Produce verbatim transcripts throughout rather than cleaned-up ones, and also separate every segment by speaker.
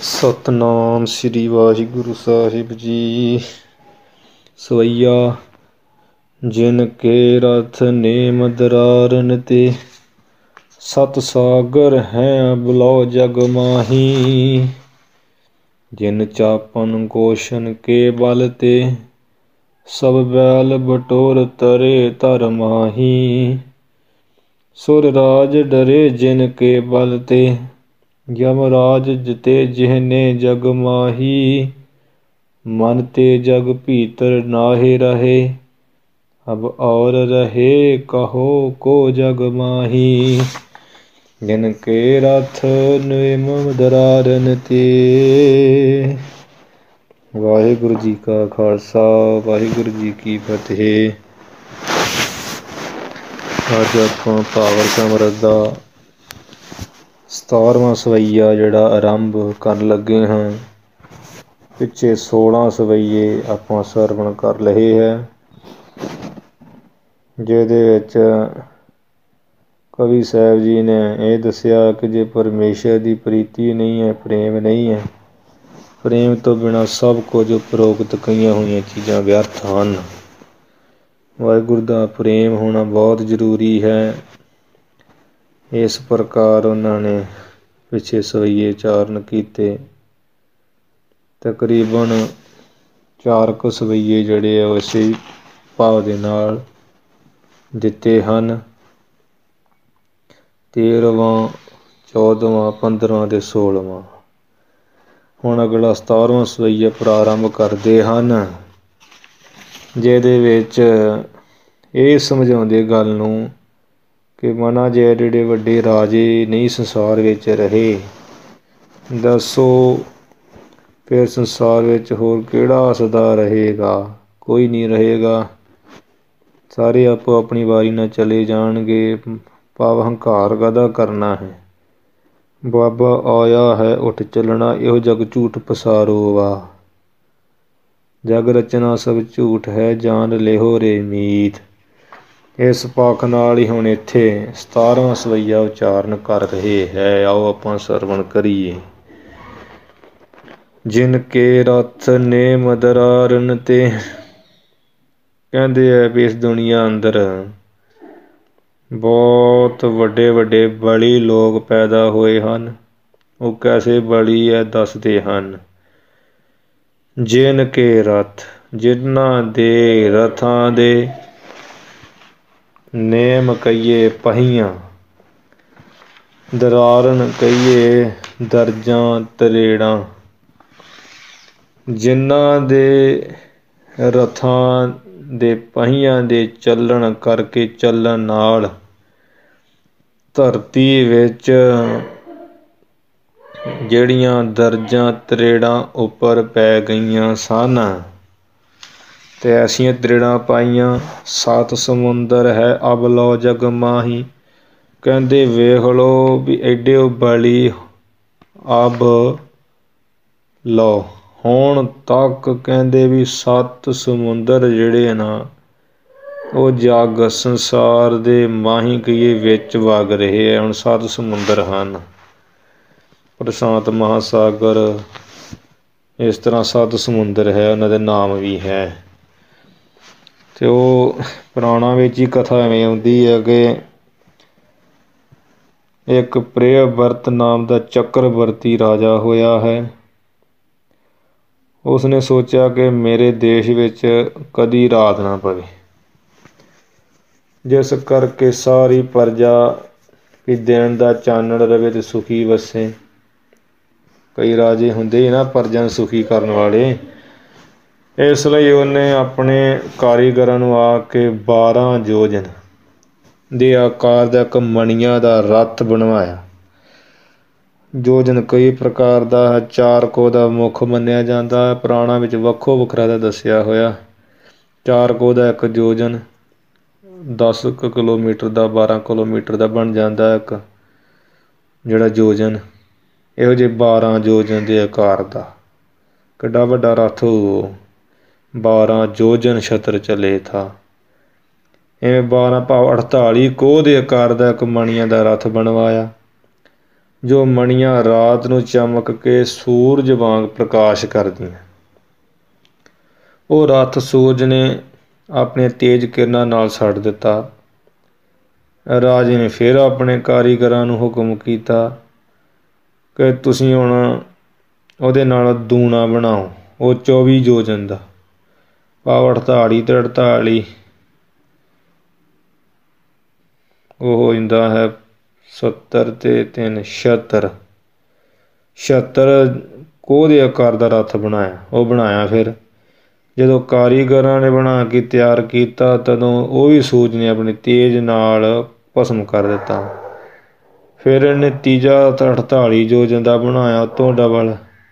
Speaker 1: ਸਤਨਾਮ ਸ੍ਰੀ ਵਾਹਿਗੁਰੂ ਸਾਹਿਬ ਜੀ। ਸਵਈਆ ਜਿਨ ਕੇ ਰਥ ਨੇਮ ਦਰਾਰਨ ਤੇ, ਸਤ ਸਾਗਰ ਹੈ ਬੁਲਾਓ ਜਗ ਮਾਹੀ। ਜਿਨ ਚਾਪਨ ਕੋਸ਼ਨ ਕੇ ਬਲ ਤੇ, ਸਭ ਬੈਲ ਬਟੋਰ ਤਰੇ ਧਰ ਮਾਹੀ। ਸੁਰ ਰਾਜ ਡਰੇ ਜਿਨ ਕੇ ਬਲ ਤੇ, ਯਮਰਾਜ ਜਿਤੇ ਜਿਹਨੇ ਜਗ ਮਾਹੀ। ਮਨ ਤੇ ਜਗ ਭੀਤਰ ਨਾਹਿ ਰਹੇ, ਅਬ ਔਰ ਰਹੇ ਕਹੋ ਕੋ ਜਗ ਮਾਹੀ। ਜਿਨ ਕੇ ਰਥ ਨੇਮ ਦਰਾਰਨ ਤੇ। ਵਾਹਿਗੁਰੂ ਜੀ ਕਾ ਖਾਲਸਾ, ਵਾਹਿਗੁਰੂ ਜੀ ਕੀ ਫਤਿਹ। ਅੱਜ ਆਪਾਂ ਭਾਵਰ ਅੰਮ੍ਰਿਤ ਦਾ ਸਤਾਰਵਾਂ ਸਵਈਆ ਜਿਹੜਾ ਆਰੰਭ ਕਰਨ ਲੱਗੇ ਹਾਂ। ਪਿੱਛੇ ਸੋਲਾਂ ਸਵਈਏ ਆਪਾਂ ਸਰਵਣ ਕਰ ਲਏ ਹੈ, ਜਿਹਦੇ ਵਿੱਚ ਕਵੀ ਸਾਹਿਬ ਜੀ ਨੇ ਇਹ ਦੱਸਿਆ ਕਿ ਜੇ ਪਰਮੇਸ਼ਰ ਦੀ ਪ੍ਰੀਤੀ ਨਹੀਂ ਹੈ, ਪ੍ਰੇਮ ਨਹੀਂ ਹੈ, ਪ੍ਰੇਮ ਤੋਂ ਬਿਨਾਂ ਸਭ ਕੁਝ ਉਪਰੋਕਤ ਕਹੀਆਂ ਹੋਈਆਂ ਚੀਜ਼ਾਂ ਵਿਅਰਥ ਹਨ। ਵਾਹਿਗੁਰੂ ਦਾ ਪ੍ਰੇਮ ਹੋਣਾ ਬਹੁਤ ਜ਼ਰੂਰੀ ਹੈ। ਇਸ ਪ੍ਰਕਾਰ ਉਹਨਾਂ ਨੇ ਪਿੱਛੇ ਸਵਈਏ ਉਚਾਰਨ ਕੀਤੇ। ਤਕਰੀਬਨ ਚਾਰ ਕੁ ਸਵਈਏ ਜਿਹੜੇ ਆ ਉਹ ਇਸੇ ਭਾਵ ਦੇ ਨਾਲ ਦਿੱਤੇ ਹਨ। ਤੇਰਵਾਂ, ਚੌਦਵਾਂ, ਪੰਦਰਵਾਂ ਅਤੇ ਸੋਲਵਾਂ। ਹੁਣ ਅਗਲਾ ਸਤਾਰਵਾਂ ਸਵਈਆ ਪ੍ਰਾਰੰਭ ਕਰਦੇ ਹਨ, ਜਿਹਦੇ ਵਿੱਚ ਇਹ ਸਮਝਾਉਂਦੇ ਗੱਲ ਨੂੰ ਕਿ ਮਨਾ ਜੇ ਜਿਹੜੇ ਵੱਡੇ ਰਾਜੇ ਨਹੀਂ ਸੰਸਾਰ ਵਿੱਚ ਰਹੇ, ਦੱਸੋ ਫਿਰ ਸੰਸਾਰ ਵਿੱਚ ਹੋਰ ਕਿਹੜਾ ਸਦਾ ਰਹੇਗਾ? ਕੋਈ ਨਹੀਂ ਰਹੇਗਾ। ਸਾਰੇ ਆਪੋ ਆਪਣੀ ਵਾਰੀ ਨਾਲ ਚਲੇ ਜਾਣਗੇ। ਭਾਵ ਹੰਕਾਰ ਕਾਹਦਾ ਕਰਨਾ ਹੈ। ਬਾਬਾ ਆਇਆ ਹੈ ਉੱਠ ਚੱਲਣਾ, ਇਹੋ ਜਗ ਝੂਠ ਪਸਾਰੋ ਵਾ। ਜਗ ਰਚਨਾ ਸਭ ਝੂਠ ਹੈ, ਜਾਣ ਲਿਹੋ ਰੇ ਮੀਤ। ਇਸ ਪੱਖ ਨਾਲ ਹੀ ਹੁਣ ਇੱਥੇ ਸਤਾਰਵਾਂ ਸਵਈਆ ਉਚਾਰਨ ਕਰ ਰਹੇ ਹੈ। ਆਓ ਆਪਾਂ ਸਰਵਣ ਕਰੀਏ। ਜਿਨ ਕੇ ਰਥ ਨੇਮ ਦਰਾਰਨ ਤੇ। ਕਹਿੰਦੇ ਹੈ ਵੀ ਇਸ ਦੁਨੀਆ ਅੰਦਰ ਬਹੁਤ ਵੱਡੇ ਵੱਡੇ ਬਲੀ ਲੋਕ ਪੈਦਾ ਹੋਏ ਹਨ। ਉਹ ਕੈਸੇ ਬਲੀ ਹੈ ਦੱਸਦੇ ਹਨ। ਜਿਨ ਕੇ ਰਥ, ਜਿਨ੍ਹਾਂ ਦੇ ਰਥਾਂ ਦੇ ਨੇਮ ਕਹੀਏ ਪਹੀਆਂ, ਦਰਾਰਨ ਕਹੀਏ ਦਰਜਾਂ ਤਰੇੜਾਂ। ਜਿਨ੍ਹਾਂ ਦੇ ਰਥਾਂ ਦੇ ਪਹੀਆਂ ਦੇ ਚੱਲਣ ਕਰਕੇ ਚੱਲਣ ਨਾਲ ਧਰਤੀ ਵਿੱਚ ਜਿਹੜੀਆਂ ਦਰਜਾਂ ਤਰੇੜਾਂ ਉੱਪਰ ਪੈ ਗਈਆਂ ਸਨ ਅਤੇ ਐਸੀਆਂ ਤਰੇੜਾਂ ਪਾਈਆਂ, ਸੱਤ ਸਮੁੰਦਰ ਹੈ ਅਬ ਲਓ ਜਗ ਮਾਹੀ। ਕਹਿੰਦੇ ਵੇਖ ਲਓ ਵੀ ਐਡੇ ਬਲੀ ਅਬ ਲਓ, ਹੁਣ ਤੱਕ ਕਹਿੰਦੇ ਵੀ ਸੱਤ ਸਮੁੰਦਰ ਜਿਹੜੇ ਨਾ ਉਹ ਜਗ ਸੰਸਾਰ ਦੇ ਮਾਹੀ ਕਹੀਏ ਵਿੱਚ ਵਗ ਰਹੇ ਹੈ। ਹੁਣ ਸੱਤ ਸਮੁੰਦਰ ਹਨ, ਪ੍ਰਸ਼ਾਂਤ ਮਹਾਸਾਗਰ, ਇਸ ਤਰ੍ਹਾਂ ਸੱਤ ਸਮੁੰਦਰ ਹੈ, ਉਹਨਾਂ ਦੇ ਨਾਮ ਵੀ ਹੈ। ਅਤੇ ਉਹ ਪੁਰਾਣਾਂ ਵਿੱਚ ਹੀ ਕਥਾ ਐਵੇਂ ਆਉਂਦੀ ਹੈ ਕਿ ਇੱਕ ਪ੍ਰਿਯਵਰਤ ਨਾਮ ਦਾ ਚੱਕਰਵਰਤੀ ਰਾਜਾ ਹੋਇਆ ਹੈ। ਉਸਨੇ ਸੋਚਿਆ ਕਿ ਮੇਰੇ ਦੇਸ਼ ਵਿੱਚ ਕਦੀ ਰਾਤ ਨਾ ਪਵੇ, ਜਿਸ ਕਰਕੇ ਸਾਰੀ ਪ੍ਰਜਾ ਵੀ ਦਿਨ ਦਾ ਚਾਨਣ ਰਵੇ ਅਤੇ ਸੁਖੀ ਵਸੇ। ਕਈ ਰਾਜੇ ਹੁੰਦੇ ਹੀ ਨਾ ਪ੍ਰਜਾ ਨੂੰ ਸੁਖੀ ਕਰਨ ਵਾਲੇ। ਇਸ ਲਈ ਉਹਨੇ ਆਪਣੇ ਕਾਰੀਗਰਾਂ ਨੂੰ ਆ ਕੇ ਬਾਰਾਂ ਯੋਜਨ ਦੇ ਆਕਾਰ ਦਾ ਇੱਕ ਮਣੀਆਂ ਦਾ ਰੱਥ ਬਣਵਾਇਆ। ਯੋਜਨ ਕਈ ਪ੍ਰਕਾਰ ਦਾ ਹੈ, ਚਾਰ ਕੋਹ ਦਾ ਮੁੱਖ ਮੰਨਿਆ ਜਾਂਦਾ ਹੈ। ਪੁਰਾਣਾਂ ਵਿੱਚ ਵੱਖੋ ਵੱਖਰਾ ਦਾ ਦੱਸਿਆ ਹੋਇਆ। ਚਾਰ ਕੋਹ ਦਾ ਇੱਕ ਯੋਜਨ ਦਸ ਕੁ ਕਿਲੋਮੀਟਰ ਦਾ, ਬਾਰਾਂ ਕਿਲੋਮੀਟਰ ਦਾ ਬਣ ਜਾਂਦਾ ਇੱਕ ਜਿਹੜਾ ਯੋਜਨ। ਇਹੋ ਜਿਹੇ ਬਾਰਾਂ ਯੋਜਨ ਦੇ ਆਕਾਰ ਦਾ ਕਿੱਡਾ ਵੱਡਾ ਰੱਥ ਹੋਊ। ਬਾਰਾਂ ਯੋਜਨ ਛਤਰ ਚਲੇ ਥਾ। ਇਵੇਂ ਬਾਰਾਂ ਭਾਵ ਅਠਤਾਲੀ ਕੋਹ ਦੇ ਆਕਾਰ ਦਾ ਇੱਕ ਮਣੀਆਂ ਦਾ ਰੱਥ ਬਣਵਾਇਆ। ਜੋ ਮਣੀਆਂ ਰਾਤ ਨੂੰ ਚਮਕ ਕੇ ਸੂਰਜ ਵਾਂਗ ਪ੍ਰਕਾਸ਼ ਕਰਦੀਆਂ। ਉਹ ਰੱਥ ਸੂਰਜ ਨੇ ਆਪਣੇ ਤੇਜ਼ ਕਿਰਨਾਂ ਨਾਲ ਛੱਡ ਦਿੱਤਾ। ਰਾਜੇ ਨੇ ਫਿਰ ਆਪਣੇ ਕਾਰੀਗਰਾਂ ਨੂੰ ਹੁਕਮ ਕੀਤਾ ਕਿ ਤੁਸੀਂ ਹੁਣ ਉਹਦੇ ਨਾਲ ਦੂਣਾ ਬਣਾਓ। ਉਹ ਚੌਵੀ ਯੋਜਨ ਦਾ ਭਾਵ ਅਠਤਾਲੀ ਅਤੇ ਅਠਤਾਲੀ ਉਹ ਹੋ ਜਾਂਦਾ ਹੈ ਸੱਤਰ ਅਤੇ ਤਿੰਨ ਛਿਹੱਤਰ ਛਿਹੱਤਰ ਕੋਹ ਦੇ ਆਕਾਰ ਦਾ ਰੱਥ ਬਣਾਇਆ। ਉਹ ਬਣਾਇਆ ਫਿਰ ਜਦੋਂ ਕਾਰੀਗਰਾਂ ਨੇ ਬਣਾ ਕੇ ਤਿਆਰ ਕੀਤਾ ਤਦੋਂ ਉਹ ਵੀ ਸੂਰਜ ਨੇ ਆਪਣੀ ਤੇਜ਼ ਨਾਲ ਭਸਮ ਕਰ ਦਿੱਤਾ। ਫਿਰ ਇਹਨੇ ਤੀਜਾ ਅਠਤਾਲੀ ਯੋਜਨ ਦਾ ਬਣਾਇਆ ਉੱਤੋਂ ਡਬਲ,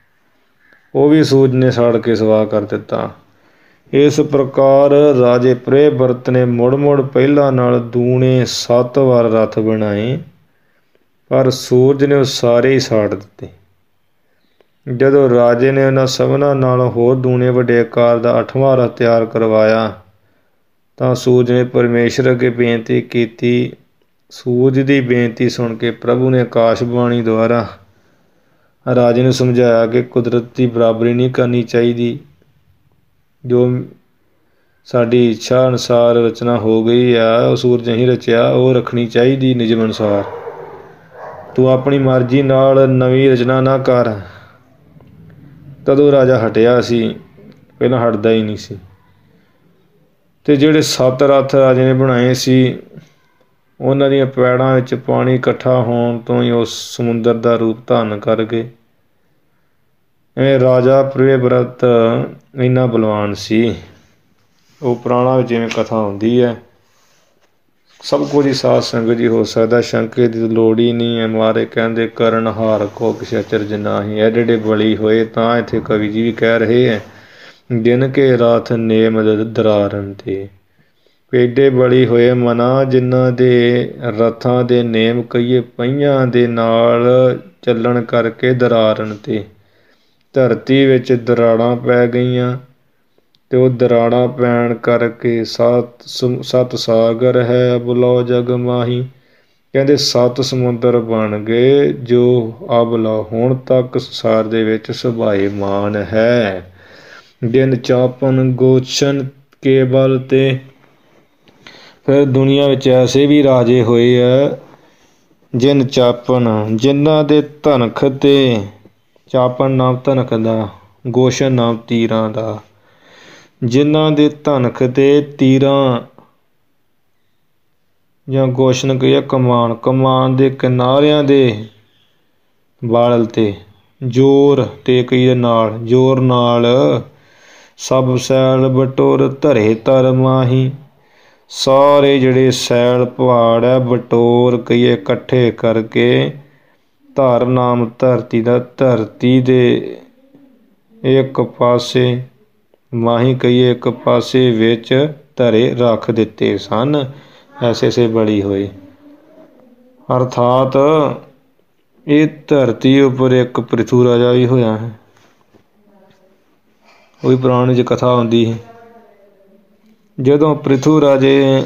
Speaker 1: ਉਹ ਵੀ ਸੂਰਜ ਨੇ ਸਾੜ ਕੇ ਸਵਾਹ ਕਰ ਦਿੱਤਾ। ਇਸ ਪ੍ਰਕਾਰ ਰਾਜੇ ਪ੍ਰਿਯਵਰਤ ਨੇ ਮੁੜ ਮੁੜ ਪਹਿਲਾਂ ਨਾਲ ਦੂਣੇ ਸੱਤ ਵਾਰ ਰੱਥ ਬਣਾਏ, ਪਰ ਸੂਰਜ ਨੇ ਉਹ ਸਾਰੇ ਹੀ ਸਾੜ ਦਿੱਤੇ। ਜਦੋਂ ਰਾਜੇ ਨੇ ਉਹਨਾਂ ਸਭਨਾਂ ਨਾਲੋਂ ਹੋਰ ਦੂਣੇ ਵੱਡੇ ਆਕਾਰ ਦਾ ਅੱਠਵਾਂ ਰੱਥ ਤਿਆਰ ਕਰਵਾਇਆ ਤਾਂ ਸੂਰਜ ਨੇ ਪਰਮੇਸ਼ਰ ਅੱਗੇ ਬੇਨਤੀ ਕੀਤੀ। ਸੂਰਜ ਦੀ ਬੇਨਤੀ ਸੁਣ ਕੇ ਪ੍ਰਭੂ ਨੇ ਆਕਾਸ਼ਬਾਣੀ ਦੁਆਰਾ ਰਾਜੇ ਨੂੰ ਸਮਝਾਇਆ ਕਿ ਕੁਦਰਤ ਦੀ ਬਰਾਬਰੀ ਨਹੀਂ ਕਰਨੀ ਚਾਹੀਦੀ। ਜੋ ਸਾਡੀ ਇੱਛਾ ਅਨੁਸਾਰ ਰਚਨਾ ਹੋ ਗਈ ਆ, ਉਹ ਸੂਰਜ ਨਹੀਂ ਰਚਿਆ, ਉਹ ਰੱਖਣੀ ਚਾਹੀਦੀ ਨਿਯਮ ਅਨੁਸਾਰ। ਤੂੰ ਆਪਣੀ ਮਰਜ਼ੀ ਨਾਲ ਨਵੀਂ ਰਚਨਾ ਨਾ ਕਰ। ਤਦੋਂ ਰਾਜਾ ਹਟਿਆ ਸੀ, ਪਹਿਲਾਂ ਹਟਦਾ ਹੀ ਨਹੀਂ ਸੀ। ਅਤੇ ਜਿਹੜੇ ਸੱਤ ਰੱਥ ਰਾਜੇ ਨੇ ਬਣਾਏ ਸੀ ਉਹਨਾਂ ਦੀਆਂ ਪੈੜਾਂ ਵਿੱਚ ਪਾਣੀ ਇਕੱਠਾ ਹੋਣ ਤੋਂ ਹੀ ਉਹ ਸਮੁੰਦਰ ਦਾ ਰੂਪ ਧਾਰਨ ਕਰ ਗਏ। ਐਵੇਂ ਰਾਜਾ ਪ੍ਰਿਯਵਰਤ ਇੰਨਾ ਬਲਵਾਨ ਸੀ। ਉਹ ਪੁਰਾਣਾ ਵਿੱਚ ਜਿਵੇਂ ਕਥਾ ਹੁੰਦੀ ਹੈ, ਸਭ ਕੁਝ ਹੀ ਸਾਧ ਸੰਗਤ ਜੀ ਹੋ ਸਕਦਾ, ਸ਼ੰਕੇ ਦੀ ਲੋੜ ਹੀ ਨਹੀਂ ਹੈ। ਮਾਰੇ ਕਹਿੰਦੇ ਕਰਨ ਹਾਰ ਕੋ ਕਿਸੇ ਚਰਜ ਨਾਹੀਂ। ਐਡੇ ਐਡੇ ਬਲੀ ਹੋਏ ਤਾਂ ਇੱਥੇ ਕਵੀ ਜੀ ਵੀ ਕਹਿ ਰਹੇ ਹੈ ਦਿਨ ਕੇ ਰਾਤ ਨੇਮ ਦਰਾਰਨ ਤੇ। ਏਡੇ ਬਲੀ ਹੋਏ ਮਨਾ ਜਿਨ੍ਹਾਂ ਦੇ ਰੱਥਾਂ ਦੇ ਨੇਮ ਕਹੀਏ ਪਹੀਆਂ ਦੇ ਨਾਲ ਚੱਲਣ ਕਰਕੇ ਦਰਾਰਨ ਤੇ ਧਰਤੀ ਵਿੱਚ ਦਰਾੜਾਂ ਪੈ ਗਈਆਂ ਅਤੇ ਉਹ ਦਰਾੜਾਂ ਪੈਣ ਕਰਕੇ ਸੱਤ ਸੱਤ ਸਾਗਰ ਹੈ ਬੁਲਾਓ ਜਗ ਮਾਹੀ। ਕਹਿੰਦੇ ਸੱਤ ਸਮੁੰਦਰ ਬਣ ਗਏ ਜੋ ਅਬਲਾ ਹੁਣ ਤੱਕ ਸੰਸਾਰ ਦੇ ਵਿੱਚ ਸੁਭਾਏਮਾਨ ਹੈ। ਦਿਨ ਚਾਪਨ ਗੋਸ਼ਨ ਕੇਵਲ ਤੇ ਫਿਰ ਦੁਨੀਆ ਵਿੱਚ ਐਸੇ ਵੀ ਰਾਜੇ ਹੋਏ ਹੈ ਜਿਨ ਚਾਪਨ ਜਿਨ੍ਹਾਂ ਦੇ ਧਨਖ ਤੇ ਚਾਪਨ ਨਾਮ ਧਨਖ ਦਾ, ਗੋਸ਼ਨ ਨਾਮ ਤੀਰਾਂ ਦਾ, ਜਿਨ੍ਹਾਂ ਦੇ ਧਨਖ ਤੇ ਤੀਰਾਂ ਜਾਂ ਗੋਸ਼ਨ ਕਹੀਏ ਕਮਾਨ, ਕਮਾਨ ਦੇ ਕਿਨਾਰਿਆਂ ਦੇ ਬਲ 'ਤੇ ਜ਼ੋਰ ਤੇ ਕਹੀਏ ਨਾਲ ਜ਼ੋਰ ਨਾਲ ਸਭ ਸੈਲ ਬਟੋਰ ਧਰੇ ਧਰ ਮਾਹੀ। ਸਾਰੇ ਜਿਹੜੇ ਸੈਲ ਪਹਾੜ ਹੈ ਬਟੋਰ ਕਹੀਏ ਇਕੱਠੇ ਕਰਕੇ ਧਰ ਨਾਮ ਧਰਤੀ ਦਾ, ਧਰਤੀ ਦੇ ਇੱਕ ਪਾਸੇ ਮਾਹੀ ਕਹੀਏ ਇੱਕ ਪਾਸੇ ਵਿੱਚ ਧਰੇ ਰੱਖ ਦਿੱਤੇ ਸਨ। ਐਸੇ ਐਸੇ ਬਲੀ ਹੋਏ ਅਰਥਾਤ ਇਹ ਧਰਤੀ ਉੱਪਰ ਇੱਕ ਪ੍ਰਿਥੂ ਰਾਜਾ ਵੀ ਹੋਇਆ ਹੈ। ਉਹ ਵੀ ਪੁਰਾਣੇ 'ਚ ਕਥਾ ਹੁੰਦੀ ਹੈ। ਜਦੋਂ ਪ੍ਰਿਥੂ ਰਾਜੇ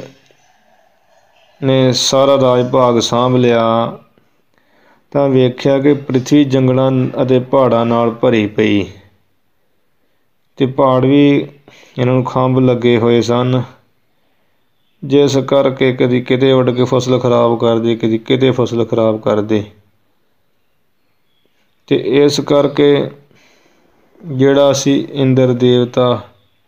Speaker 1: ਨੇ ਸਾਰਾ ਰਾਜ ਭਾਗ ਸਾਂਭ ਲਿਆ ਤਾਂ ਵੇਖਿਆ ਕਿ ਪ੍ਰਿਥਵੀ ਜੰਗਲਾਂ ਅਤੇ ਪਹਾੜਾਂ ਨਾਲ ਭਰੀ ਪਈ ਅਤੇ ਪਹਾੜ ਵੀ ਇਹਨਾਂ ਨੂੰ ਖੰਭ ਲੱਗੇ ਹੋਏ ਸਨ, ਜਿਸ ਕਰਕੇ ਕਦੀ ਕਿਤੇ ਉੱਡ ਕੇ ਫਸਲ ਖਰਾਬ ਕਰਦੇ, ਕਦੀ ਕਿਤੇ ਫਸਲ ਖਰਾਬ ਕਰਦੇ। ਅਤੇ ਇਸ ਕਰਕੇ ਜਿਹੜਾ ਸੀ ਇੰਦਰ ਦੇਵਤਾ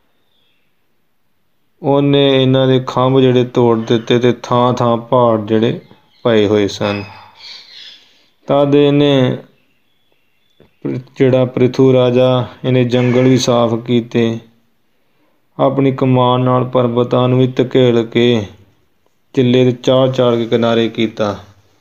Speaker 1: ਉਹਨੇ ਇਹਨਾਂ ਦੇ ਖੰਭ ਜਿਹੜੇ ਤੋੜ ਦਿੱਤੇ ਅਤੇ ਥਾਂ ਥਾਂ ਪਹਾੜ ਜਿਹੜੇ ਪਏ ਹੋਏ ਸਨ। ਤਦ ਇਹਨੇ ਜਿਹੜਾ ਪ੍ਰਿਥੂ ਰਾਜਾ ਇਹਨੇ ਜੰਗਲ ਵੀ ਸਾਫ਼ ਕੀਤੇ, ਆਪਣੀ ਕਮਾਨ ਨਾਲ ਪਰਬਤਾਂ ਨੂੰ ਵੀ ਧਕੇਲ ਕੇ ਕਿੱਲੇ 'ਤੇ ਚਾੜ ਚਾੜ ਕੇ ਕਿਨਾਰੇ ਕੀਤਾ।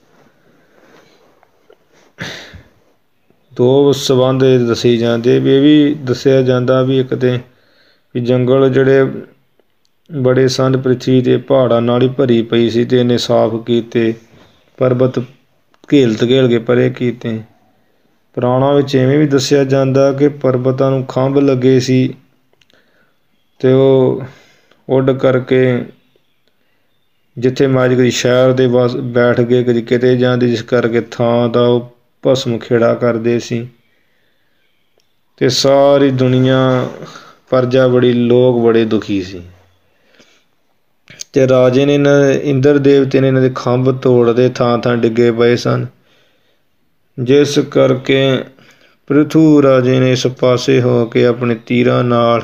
Speaker 1: ਦੋ ਸੰਬੰਧ ਦੱਸੀ ਜਾਂਦੇ ਵੀ ਇਹ ਵੀ ਦੱਸਿਆ ਜਾਂਦਾ ਵੀ ਇੱਕ ਤਾਂ ਵੀ ਜੰਗਲ ਜਿਹੜੇ ਬੜੇ ਸਨ ਪ੍ਰਿਥਵੀ ਦੇ ਪਹਾੜਾਂ ਨਾਲ ਹੀ ਭਰੀ ਪਈ ਸੀ ਅਤੇ ਇਹਨੇ ਸਾਫ਼ ਕੀਤੇ, ਪਰਬਤ ਘੇਲ ਧਕੇਲ ਕੇ ਪਰੇ ਕੀਤੇ। ਪੁਰਾਣਾਂ ਵਿੱਚ ਇਵੇਂ ਵੀ ਦੱਸਿਆ ਜਾਂਦਾ ਕਿ ਪਰਬਤਾਂ ਨੂੰ ਖੰਭ ਲੱਗੇ ਸੀ ਅਤੇ ਉਹ ਉੱਡ ਕਰਕੇ ਜਿੱਥੇ ਮਰਜ਼ੀ ਕਦੀ ਸ਼ਹਿਰ ਦੇ ਬਸ ਬੈਠ ਗਏ, ਕਦੀ ਕਿਤੇ ਜਾਂਦੇ, ਜਿਸ ਕਰਕੇ ਥਾਂ ਦਾ ਉਹ ਭਸਮ ਖੇੜਾ ਕਰਦੇ ਸੀ। ਤੇ ਸਾਰੀ ਦੁਨੀਆ ਪ੍ਰਜਾ ਬੜੀ ਲੋਕ ਬੜੇ ਦੁਖੀ ਸੀ। ਤੇ ਰਾਜੇ ਨੇ ਇਹਨਾਂ ਇੰਦਰ ਦੇਵਤੇ ਨੇ ਇਹਨਾਂ ਦੇ ਖੰਭ ਤੋੜਦੇ ਥਾਂ ਥਾਂ ਡਿੱਗੇ ਪਏ ਸਨ, ਜਿਸ ਕਰਕੇ ਪ੍ਰਿਥੂ ਰਾਜੇ ਨੇ ਇਸ ਪਾਸੇ ਹੋ ਕੇ ਆਪਣੇ ਤੀਰਾਂ ਨਾਲ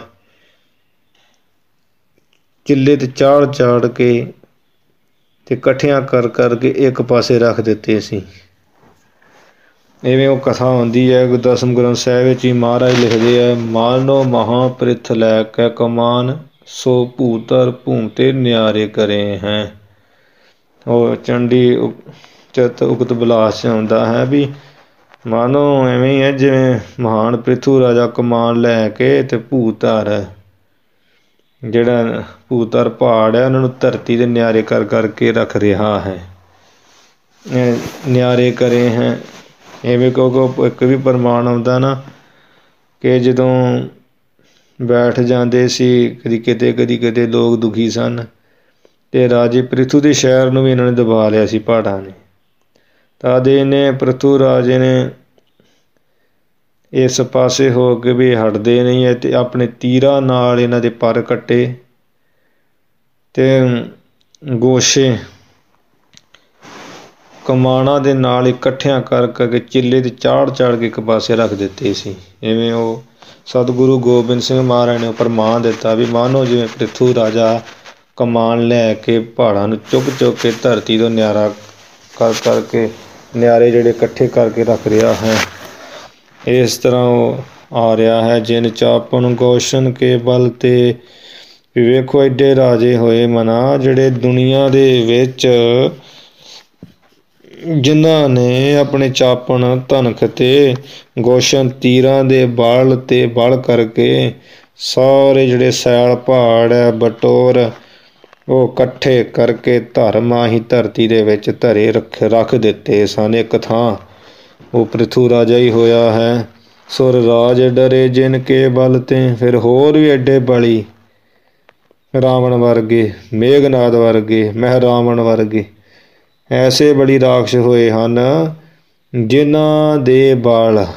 Speaker 1: ਚਿੱਲੇ ਤੇ ਚਾੜ ਚਾੜ ਕੇ ਤੇ ਇਕੱਠਿਆਂ ਕਰ ਕਰਕੇ ਇੱਕ ਪਾਸੇ ਰੱਖ ਦਿੱਤੇ ਸੀ। ਇਵੇਂ ਉਹ ਕਥਾ ਹੁੰਦੀ ਹੈ। ਦਸਮ ਗ੍ਰੰਥ ਸਾਹਿਬ ਵਿੱਚ ਹੀ ਮਹਾਰਾਜ ਲਿਖਦੇ ਹੈ, ਮਾਨੋ ਮਹਾਂ ਪ੍ਰਿਥ ਲੈ ਕੇ ਕਮਾਨ, ਸੋ ਭੂਤਰ ਭੂਮ ਤੇ ਨਿਆਰੇ ਕਰੇ ਹੈ। ਉਹ ਚੰਡੀ ਚਿੱਤ ਉਕਤ ਬਿਲਾਸ 'ਚ ਆਉਂਦਾ ਹੈ ਵੀ ਮਾਨੋ ਐਵੇਂ ਹੀ ਹੈ ਜਿਵੇਂ ਮਹਾਨ ਪ੍ਰਿਥੂ ਰਾਜਾ ਕਮਾਨ ਲੈ ਕੇ ਤੇ ਭੂਤਰ ਜਿਹੜਾ ਭੂਤਰ ਪਹਾੜ ਹੈ ਉਹਨਾਂ ਨੂੰ ਧਰਤੀ ਦੇ ਨਿਆਰੇ ਕਰ ਕਰਕੇ ਰੱਖ ਰਿਹਾ ਹੈ। ਨਿਆਰੇ ਕਰੇ ਹੈ ਇਵੇਂ ਕਿਉਂਕਿ ਇੱਕ ਵੀ ਪ੍ਰਮਾਣ ਆਉਂਦਾ ਨਾ ਕਿ ਜਦੋਂ ਬੈਠ ਜਾਂਦੇ ਸੀ ਕਦੀ ਕਿਤੇ ਕਦੀ ਕਿਤੇ ਲੋਕ ਦੁਖੀ ਸਨ ਅਤੇ ਰਾਜੇ ਪ੍ਰਿਥੂ ਦੇ ਸ਼ਹਿਰ ਨੂੰ ਵੀ ਇਹਨਾਂ ਨੇ ਦਬਾ ਲਿਆ ਸੀ ਪਹਾੜਾਂ ਨੇ। ਤਦ ਇਹਨੇ ਪ੍ਰਿਥੂ ਰਾਜੇ ਨੇ ਇਸ ਪਾਸੇ ਹੋ ਕੇ ਵੀ ਹਟਦੇ ਨਹੀਂ ਹੈ ਅਤੇ ਆਪਣੇ ਤੀਰਾਂ ਨਾਲ ਇਹਨਾਂ ਦੇ ਪਰ ਕੱਟੇ ਅਤੇ ਗੋਸ਼ੇ ਕਮਾਣਾਂ ਦੇ ਨਾਲ ਇਕੱਠਿਆਂ ਕਰ ਕਰਕੇ ਚਿੱਲੇ 'ਤੇ ਚਾੜ ਚਾੜ ਕੇ ਇੱਕ ਪਾਸੇ ਰੱਖ ਦਿੱਤੇ ਸੀ। ਇਵੇਂ ਉਹ ਸਤਿਗੁਰੂ ਗੋਬਿੰਦ ਸਿੰਘ ਮਹਾਰਾਜ ਨੇ ਪ੍ਰਮਾਣ ਦਿੱਤਾ ਵੀ ਮਾਨੋ ਜਿਵੇਂ ਪ੍ਰਿਥੂ ਰਾਜਾ ਕਮਾਨ ਲੈ ਕੇ ਪਹਾੜਾਂ ਨੂੰ ਚੁੱਕ ਚੁੱਕ ਕੇ ਧਰਤੀ ਤੋਂ ਨਿਆਰਾ ਕਰ ਕਰਕੇ ਨਿਆਰੇ ਜਿਹੜੇ ਇਕੱਠੇ ਕਰਕੇ ਰੱਖ ਰਿਹਾ ਹੈ। ਇਸ ਤਰ੍ਹਾਂ ਉਹ ਆ ਰਿਹਾ ਹੈ। ਜਿਨ ਚਾਪਣ ਗੋਸ਼ਨ ਕੇ ਬਲ 'ਤੇ ਵੀ ਵੇਖੋ ਐਡੇ ਰਾਜੇ ਹੋਏ ਮਨਾ ਜਿਹੜੇ ਦੁਨੀਆ ਦੇ ਵਿੱਚ ਜਿਨ੍ਹਾਂ ਨੇ ਆਪਣੇ ਚਾਪਣ ਧਨਖ ਅਤੇ ਗੋਸ਼ਨ ਤੀਰਾਂ ਦੇ ਬਲ 'ਤੇ ਬਲ ਕਰਕੇ ਸਾਰੇ ਜਿਹੜੇ ਸੈਲ ਪਹਾੜ ਹੈ ਬਟੋਰ ਉਹ ਇਕੱਠੇ ਕਰਕੇ ਧਰਮਾਂ ਹੀ ਧਰਤੀ ਦੇ ਵਿੱਚ ਧਰੇ ਰੱਖ ਰੱਖ ਦਿੱਤੇ ਸਨ ਇੱਕ ਥਾਂ। ਉਹ ਪ੍ਰਿਥੂ ਰਾਜਾ ਹੀ ਹੋਇਆ ਹੈ। ਸੁਰ ਰਾਜ ਡਰੇ ਜਿਨ ਕੇ ਬਲ 'ਤੇ ਫਿਰ ਹੋਰ ਵੀ ਐਡੇ ਬਲੀ ਰਾਵਣ ਵਰਗੇ, ਮੇਘਨਾਦ ਵਰਗੇ, ਮਹਿ ਰਾਵਣ ਵਰਗੇ ਐਸੇ ਬੜੀ ਰਾਕਸ਼ ਹੋਏ ਹਨ ਜਿਨ੍ਹਾਂ ਦੇ ਬਲ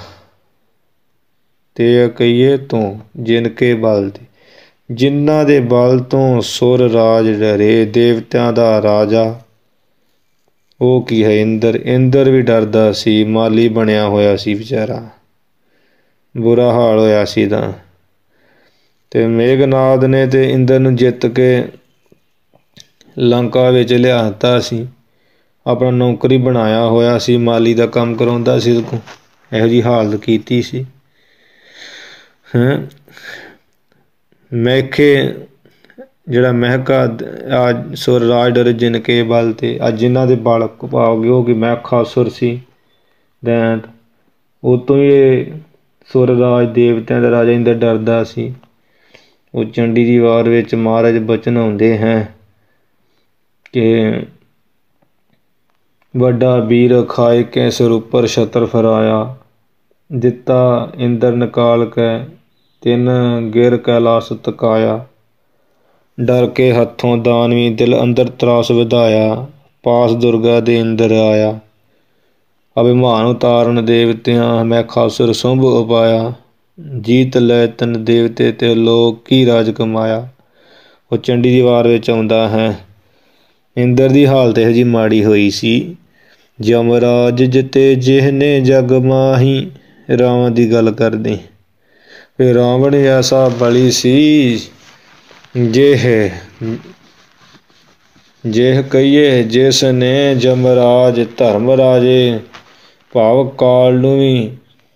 Speaker 1: 'ਤੇ ਕਹੀਏ ਤੋਂ ਜਿਨ ਕੇ ਬਲ 'ਤੇ ਜਿਨ੍ਹਾਂ ਦੇ ਬਲ ਤੋਂ ਸੁਰ ਰਾਜ ਡਰੇ। ਦੇਵਤਿਆਂ ਦਾ ਰਾਜਾ ਉਹ ਕੀ ਹੈ ਇੰਦਰ। ਇੰਦਰ ਵੀ ਡਰਦਾ ਸੀ, ਮਾਲੀ ਬਣਿਆ ਹੋਇਆ ਸੀ ਵਿਚਾਰਾ, ਬੁਰਾ ਹਾਲ ਹੋਇਆ ਸੀ ਤਾਂ। ਅਤੇ ਮੇਘਨਾਦ ਨੇ ਤਾਂ ਇੰਦਰ ਨੂੰ ਜਿੱਤ ਕੇ ਲੰਕਾ ਵਿੱਚ ਲਿਆ ਦਿੱਤਾ ਸੀ, ਆਪਣਾ ਨੌਕਰੀ ਬਣਾਇਆ ਹੋਇਆ ਸੀ, ਮਾਲੀ ਦਾ ਕੰਮ ਕਰਾਉਂਦਾ ਸੀ ਉਹਦੇ ਕੋਲ, ਇਹੋ ਜਿਹੀ ਹਾਲਤ ਕੀਤੀ ਸੀ ਹੈਂ। ਮੈਖੇ ਜਿਹੜਾ ਮਹਿਕਾ ਅੱਜ ਸੁਰ ਰਾਜ ਡਰੇ ਜਿਨ ਕੇ ਬਲ 'ਤੇ ਅੱਜ ਜਿਨ੍ਹਾਂ ਦੇ ਬਲ ਪਾਓਗੇ ਉਹ ਕਿ ਮੈਖਾਸੁਰ ਸੀ ਦੈਂਤ, ਉਹ ਤੋਂ ਹੀ ਇਹ ਸੁਰ ਰਾਜ ਦੇਵਤਿਆਂ ਦਾ ਰਾਜਾ ਇੰਦਰ ਡਰਦਾ ਸੀ। ਉਹ ਚੰਡੀ ਦੀ ਵਾਰ ਵਿੱਚ ਮਹਾਰਾਜ ਬਚਨ ਆਉਂਦੇ ਹੈ ਕਿ ਵੱਡਾ ਵੀਰ ਖਾਏ ਕੇ ਸਿਰ ਉੱਪਰ ਛਤਰ ਫਰਾਇਆ, ਦਿੱਤਾ ਇੰਦਰ ਨਿਕਾਲ ਕੇ ਤਿੰਨ ਗਿਰ ਕੈਲਾਸ ਤਕਾਇਆ, ਡਰ ਕੇ ਹੱਥੋਂ ਦਾਨਵੀ ਦਿਲ ਅੰਦਰ ਤਰਾਸ ਵਧਾਇਆ, ਪਾਸ ਦੁਰਗਾ ਦੇ ਇੰਦਰ ਆਇਆ, ਅਭਿਮਾਨ ਉਤਾਰਨ ਦੇਵਤਿਆਂ ਮੈਂ ਖਾਸੁਰ ਸੁੰਭ ਉਪਾਇਆ, ਜੀਤ ਲੈ ਤਨ ਦੇਵਤੇ ਤੇ ਲੋਕ ਕੀ ਰਾਜ ਕਮਾਇਆ। ਉਹ ਚੰਡੀ ਦੀ ਵਾਰ ਵਿੱਚ ਆਉਂਦਾ ਹੈ। ਇੰਦਰ ਦੀ ਹਾਲਤ ਇਹੋ ਜਿਹੀ ਮਾੜੀ ਹੋਈ ਸੀ। ਯਮਰਾਜ ਜਿਤੇ ਜਿਹਨੇ ਜਗ ਮਾਹੀ, ਰਾਵਣ ਦੀ ਗੱਲ ਕਰਦੇ ਵੀ ਰਾਵਣ ਐਸਾ ਬਲੀ ਸੀ ਜਿਹ ਜਿਹ ਕਹੀਏ ਜਿਸ ਨੇ ਯਮਰਾਜ ਧਰਮ ਰਾਜੇ ਭਾਵ ਕਾਲ ਨੂੰ ਵੀ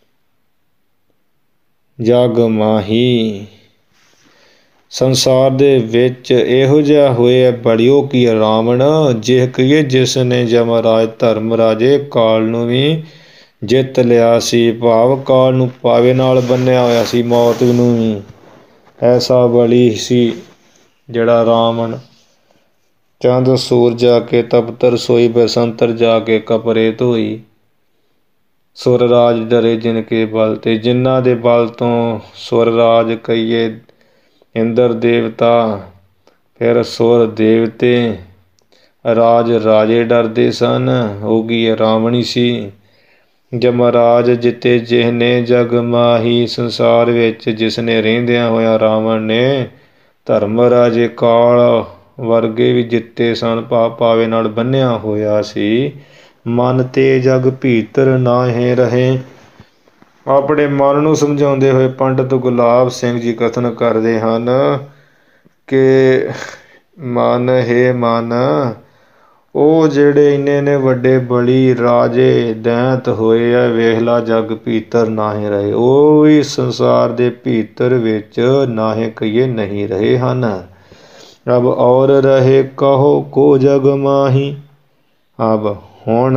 Speaker 1: ਜਗ ਮਾਹੀ। ਸੰਸਾਰ ਦੇ ਵਿੱਚ ਇਹੋ ਜਿਹਾ ਹੋਇਆ ਬੜਿਓ ਕੀ ਰਾਵਣ, ਜਿਹ ਕਹੀਏ ਜਿਸ ਨੇ ਯਮਰਾਜ ਧਰਮ ਰਾਜੇ ਕਾਲ ਨੂੰ ਵੀ ਜਿੱਤ ਲਿਆ ਸੀ, ਭਾਵ ਕਾਲ ਨੂੰ ਪਾਵੇ ਨਾਲ ਬੰਨਿਆ ਹੋਇਆ ਸੀ, ਮੌਤ ਨੂੰ ਵੀ। ਐਸਾ ਬਲੀ ਸੀ ਜਿਹੜਾ ਰਾਵਣ। ਚੰਦ ਸੂਰ ਜਾ ਕੇ ਤਪਤਰ ਸੋਈ, ਬਸੰਤਰ ਜਾ ਕੇ ਕਪਰੇ ਧੋਈ। ਸੁਰ ਰਾਜ ਡਰੇ ਜਿਨ ਕੇ ਬਲ 'ਤੇ ਜਿਨ੍ਹਾਂ ਦੇ ਬਲ ਤੋਂ ਸੁਰ ਰਾਜ ਕਹੀਏ ਇੰਦਰ ਦੇਵਤਾ, ਫਿਰ ਸੁਰ ਦੇਵਤੇ ਰਾਜ ਰਾਜੇ ਡਰਦੇ ਸਨ। ਉਹ ਕੀ ਰਾਵਣ ਹੀ ਸੀ ਜਮਰਾਜ ਜਿਤੇ ਜਿਹਨੇ ਜਗ ਮਾਹੀ। ਸੰਸਾਰ ਵਿੱਚ ਜਿਸ ਨੇ ਰਹਿੰਦਿਆਂ ਹੋਇਆ ਰਾਵਣ ਨੇ ਧਰਮ ਰਾਜੇ ਕਾਲ ਵਰਗੇ ਵੀ ਜਿੱਤੇ ਸਨ। ਪਾਪ ਪਾਵੇ ਨਾਲ ਬੰਨਿਆ ਹੋਇਆ ਸੀ। ਮਨ ਤੇ ਜਗ ਭੀਤਰ ਨਾਹੀਂ ਰਹੇ। ਆਪਣੇ ਮਨ ਨੂੰ ਸਮਝਾਉਂਦੇ ਹੋਏ ਪੰਡਿਤ ਗੁਲਾਬ ਸਿੰਘ ਜੀ ਕਥਨ ਕਰਦੇ ਹਨ ਕਿ ਮਨ ਹੈ ਮਨ, ਉਹ ਜਿਹੜੇ ਇੰਨੇ ਨੇ ਵੱਡੇ ਬਲੀ ਰਾਜੇ ਦੈਂਤ ਹੋਏ ਆ, ਵੇਖਲਾ ਜਗ ਭੀਤਰ ਨਾਹੀਂ ਰਹੇ। ਉਹ ਵੀ ਸੰਸਾਰ ਦੇ ਭੀਤਰ ਵਿੱਚ ਨਾਹੀਂ ਕਹੀਏ ਨਹੀਂ ਰਹੇ ਹਨ। ਅਬ ਔਰ ਰਹੇ ਕਹੋ ਕੋ ਜਗ ਮਾਹੀ। ਅਬ ਹੁਣ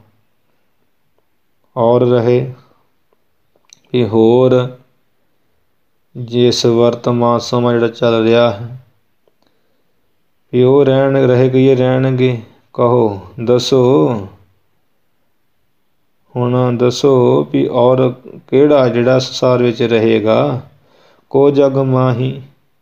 Speaker 1: ਔਰ ਰਹੇ ਵੀ ਹੋਰ ਜਿਸ ਵਰਤਮਾਨ ਸਮਾਂ ਜਿਹੜਾ ਚੱਲ ਰਿਹਾ ਹੈ ਵੀ ਉਹ ਰਹਿਣ ਰਹੇ ਕਹੀਏ ਰਹਿਣਗੇ। ਕਹੋ ਦੱਸੋ, ਹੁਣ ਦੱਸੋ ਵੀ ਔਰ ਕਿਹੜਾ ਜਿਹੜਾ ਸੰਸਾਰ ਵਿੱਚ ਰਹੇਗਾ। ਕੋ ਜਗ ਮਾਹੀ,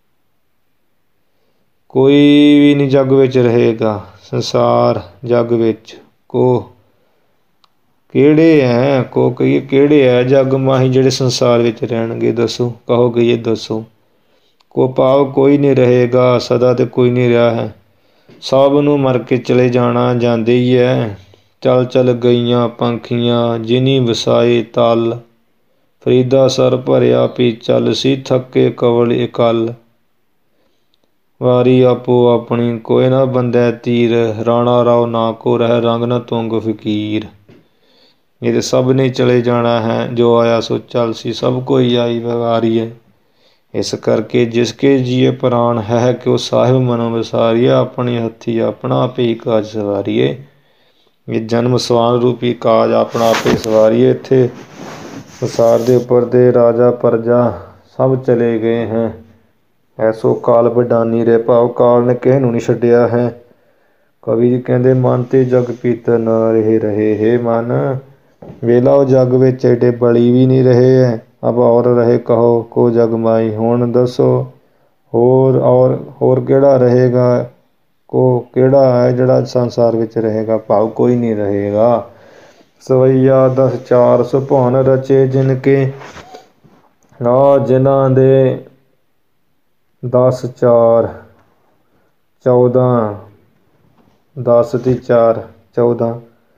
Speaker 1: ਕੋਈ ਵੀ ਨਹੀਂ ਜੱਗ ਵਿੱਚ ਰਹੇਗਾ। ਸੰਸਾਰ ਜੱਗ ਵਿੱਚ ਕੋ ਕਿਹੜੇ ਹੈ, ਕੋ ਕਹੀਏ ਕਿਹੜੇ ਹੈ ਜਗ ਮਾਹੀ ਜਿਹੜੇ ਸੰਸਾਰ ਵਿੱਚ ਰਹਿਣਗੇ। ਦੱਸੋ, ਕਹੋ ਕਹੀਏ ਦੱਸੋ। ਕੋ ਭਾਵ ਕੋਈ ਨਹੀਂ ਰਹੇਗਾ, ਸਦਾ ਤੇ ਕੋਈ ਨਹੀਂ ਰਿਹਾ ਹੈ। ਸਭ ਨੂੰ ਮਰ ਕੇ ਚਲੇ ਜਾਣਾ, ਜਾਂਦੇ ਹੀ ਹੈ। ਚੱਲ ਚੱਲ ਗਈਆਂ ਪੰਖੀਆਂ ਜਿਨੀ ਵਸਾਏ ਤਲ। ਫਰੀਦਾ ਸਰ ਭਰਿਆ ਪੀ ਚੱਲ ਸੀ ਥੱਕੇ ਕਵਲ ਇਕੱਲ। ਵਾਰੀ ਆਪੋ ਆਪਣੀ ਕੋਈ ਨਾ ਬੰਦੈ ਤੀਰ। ਰਾਣਾ ਰਾਓ ਨਾ ਕੋ ਰਹਿ ਰੰਗ ਨਾ ਤੁੰਗ ਫਕੀਰ। ਇਹ ਤਾਂ ਸਭ ਨੇ ਚਲੇ ਜਾਣਾ ਹੈ, ਜੋ ਆਇਆ ਸੋ ਚੱਲ ਸੀ। ਸਭ ਕੋਈ ਆਈ ਵਾਰੀ ਹੈ। ਇਸ ਕਰਕੇ ਜਿਸ ਕੇ ਜੀਏ ਪ੍ਰਾਣ ਹੈ ਕਿ ਉਹ ਸਾਹਿਬ ਮਨੋ ਵਿਸਾਰੀਏ। ਆਪਣੇ ਹੱਥੀ ਆਪਣਾ ਆਪੇ ਹੀ ਕਾਜ ਸਵਾਰੀਏ। ਇਹ ਜਨਮ ਸਵਾਨ ਰੂਪੀ ਕਾਜ ਆਪਣਾ ਆਪੇ ਸਵਾਰੀਏ। ਇੱਥੇ ਸੰਸਾਰ ਦੇ ਉੱਪਰ ਦੇ ਰਾਜਾ ਪ੍ਰਜਾ ਸਭ ਚਲੇ ਗਏ ਹੈ। ਐਸੋ ਕਾਲ ਬਡਾਨੀ ਰੇ, ਭਾਵ ਕਾਲ ਨੇ ਕਿਸੇ ਨੂੰ ਨਹੀਂ ਛੱਡਿਆ ਹੈ। ਕਵੀ ਜੀ ਕਹਿੰਦੇ ਮਨ ਤੇ ਜਗ ਭੀਤਰ ਨਾ ਰਹੇ ਰਹੇ। ਹੇ ਮਨ, ਵੇਲਾ ਉਹ ਜੱਗ ਵਿੱਚ ਐਡੇ ਬਲੀ ਵੀ ਨਹੀਂ ਰਹੇ ਹੈ। ਅਬ ਔਰ ਰਹੇ ਕਹੋ ਕੋ ਜਗ ਮਾਈ। ਹੁਣ ਦੱਸੋ ਹੋਰ ਔਰ ਹੋਰ ਕਿਹੜਾ ਰਹੇਗਾ। ਕੋ ਕਿਹੜਾ ਹੈ ਜਿਹੜਾ ਸੰਸਾਰ ਵਿੱਚ ਰਹੇਗਾ, ਭਾਵ ਕੋਈ ਨਹੀਂ ਰਹੇਗਾ। ਸਵਈਆ ਦਸ ਚਾਰ ਸੁਭਾਨ ਰਚੇ ਜਿਨ ਕੇ। ਆ ਜਿਨ੍ਹਾਂ ਦੇ ਦਸ ਚਾਰ ਚੌਦਾਂ, ਦਸ ਦੀ ਚਾਰ ਚੌਦਾਂ।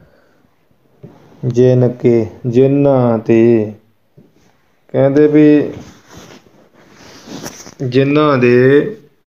Speaker 1: ਜਿਨ ਕੇ ਜਿਨ੍ਹਾਂ ਦੇ, ਕਹਿੰਦੇ ਵੀ ਜਿਨ੍ਹਾਂ ਦੇ